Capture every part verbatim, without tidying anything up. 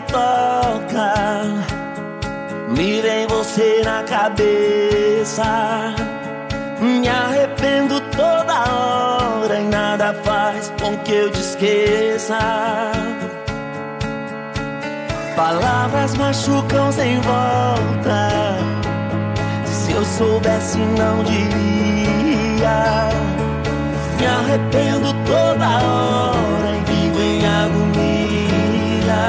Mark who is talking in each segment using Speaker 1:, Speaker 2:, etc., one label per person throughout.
Speaker 1: toca, me vem você na cabeça. Me arrependo toda hora e nada faz com que eu te esqueça. Palavras machucam sem volta, se eu soubesse não diria. Me arrependo toda hora e vivo em agonia.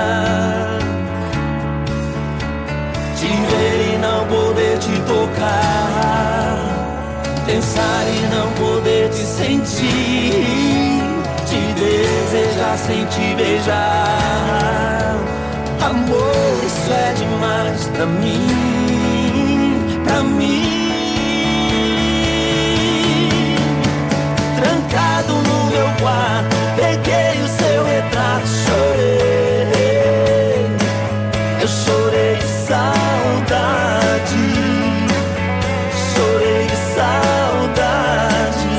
Speaker 1: Te ver e não poder te tocar, pensar e não poder te sentir, te desejar sem te beijar. Amor, isso é demais pra mim, pra mim. Trancado no meu quarto, peguei o seu retrato, chorei. Eu chorei de saudade, chorei de saudade.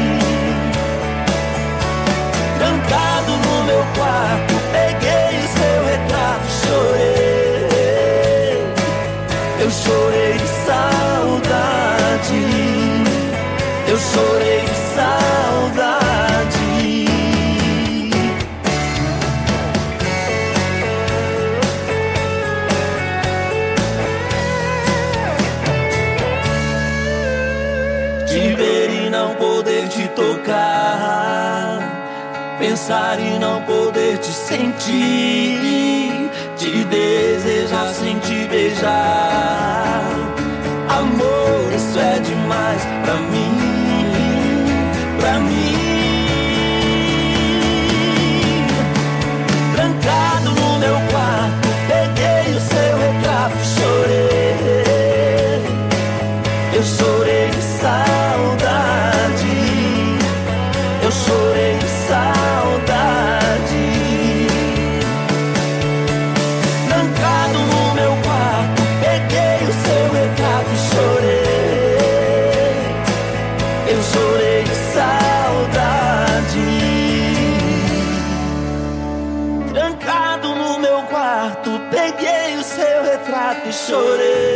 Speaker 1: Trancado no meu quarto, peguei o seu retrato, chorei. Eu chorei de saudade, eu chorei de saudade. Te ver e não poder te tocar, pensar e não poder te sentir, te desejar sem te beijar. Amor, isso é demais pra mim, pra mim. Trancado no meu quarto, peguei o seu retrato, chorei. Eu chorei de saudade, eu chorei de saudade. Trancado no meu quarto, peguei o seu retrato e chorei. Eu chorei de saudade. Trancado no meu quarto, peguei o seu retrato e chorei.